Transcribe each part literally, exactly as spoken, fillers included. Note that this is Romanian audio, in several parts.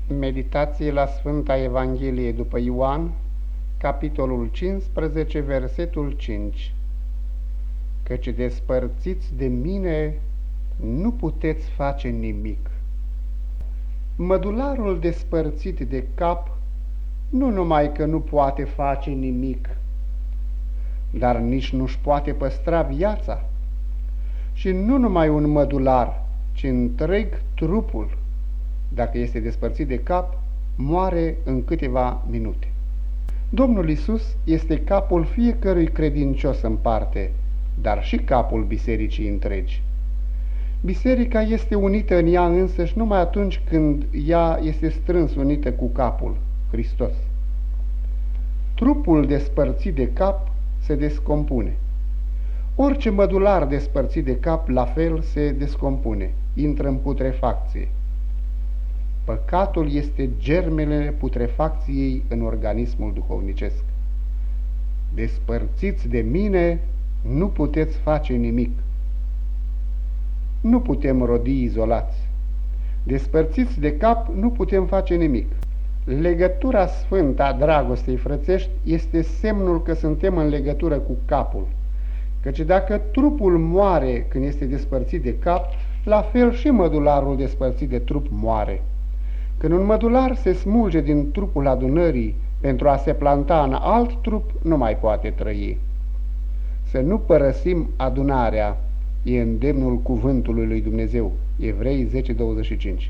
Meditație la Sfânta Evanghelie după Ioan, capitolul cincisprezece, versetul cinci. Căci despărțiți de mine nu puteți face nimic. Mădularul despărțit de cap nu numai că nu poate face nimic, dar nici nu-și poate păstra viața. Și nu numai un mădular, ci întreg trupul, dacă este despărțit de cap, moare în câteva minute. Domnul Iisus este capul fiecărui credincios în parte, dar și capul bisericii întregi. Biserica este unită în ea însăși numai atunci când ea este strâns unită cu capul, Hristos. Trupul despărțit de cap se descompune. Orice mădular despărțit de cap, la fel, se descompune, intră în putrefacție. Păcatul este germele putrefacției în organismul duhovnicesc. Despărțiți de mine, nu puteți face nimic. Nu putem rodi izolați. Despărțiți de cap, nu putem face nimic. Legătura sfântă a dragostei frățești este semnul că suntem în legătură cu capul. Căci dacă trupul moare când este despărțit de cap, la fel și mădularul despărțit de trup moare. Când un mădular se smulge din trupul adunării pentru a se planta în alt trup, nu mai poate trăi. Să nu părăsim adunarea, e îndemnul cuvântului lui Dumnezeu, Evrei zece douăzeci și cinci.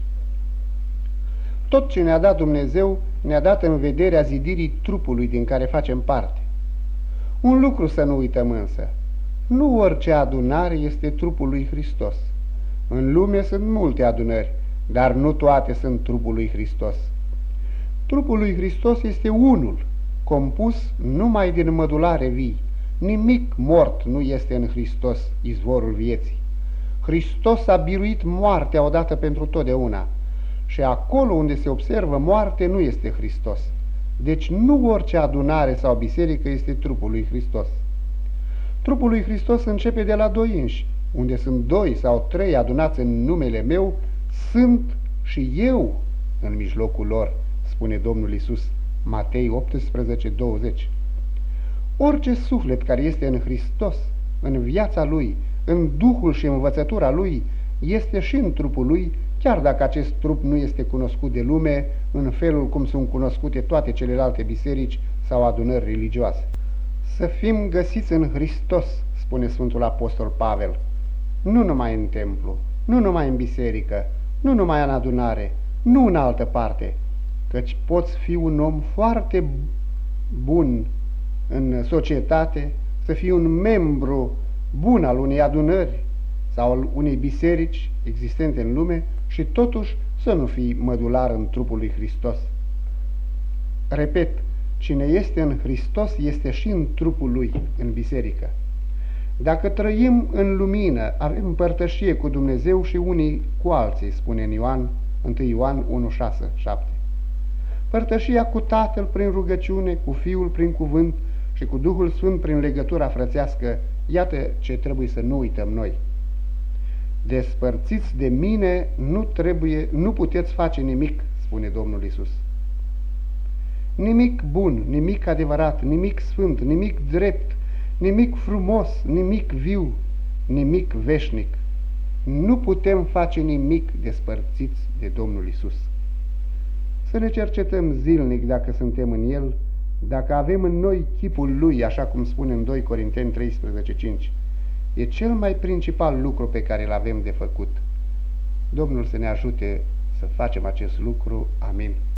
Tot ce ne-a dat Dumnezeu ne-a dat în vederea zidirii trupului din care facem parte. Un lucru să nu uităm însă, nu orice adunare este trupul lui Hristos. În lume sunt multe adunări, dar nu toate sunt trupul lui Hristos. Trupul lui Hristos este unul, compus numai din mădulare vii. Nimic mort nu este în Hristos, izvorul vieții. Hristos a biruit moartea odată pentru totdeauna și acolo unde se observă moarte nu este Hristos. Deci nu orice adunare sau biserică este trupul lui Hristos. Trupul lui Hristos începe de la doi înși, unde sunt doi sau trei adunați în numele meu, sunt și eu în mijlocul lor, spune Domnul Iisus, Matei optsprezece douăzeci. Orice suflet care este în Hristos, în viața lui, în Duhul și învățătura lui, este și în trupul lui, chiar dacă acest trup nu este cunoscut de lume în felul cum sunt cunoscute toate celelalte biserici sau adunări religioase. Să fim găsiți în Hristos, spune Sfântul Apostol Pavel, nu numai în templu, nu numai în biserică, nu numai în adunare, nu în altă parte, căci poți fi un om foarte bun în societate, să fii un membru bun al unei adunări sau al unei biserici existente în lume și totuși să nu fii mădular în trupul lui Hristos. Repet, cine este în Hristos este și în trupul lui, în biserică. Dacă trăim în lumină, avem împărtășie cu Dumnezeu și unii cu alții, spune în Ioan, întâi Ioan unu șase șapte. Părtășia cu Tatăl prin rugăciune, cu Fiul prin cuvânt și cu Duhul Sfânt prin legătura frățească, iată ce trebuie să nu uităm noi. Despărțiți de mine, nu trebuie, nu puteți face nimic, spune Domnul Iisus. Nimic bun, nimic adevărat, nimic sfânt, nimic drept, nimic frumos, nimic viu, nimic veșnic. Nu putem face nimic despărțiți de Domnul Iisus. Să ne cercetăm zilnic dacă suntem în El, dacă avem în noi chipul Lui, așa cum spune în doi Corinteni treisprezece cinci. E cel mai principal lucru pe care îl avem de făcut. Domnul să ne ajute să facem acest lucru. Amin.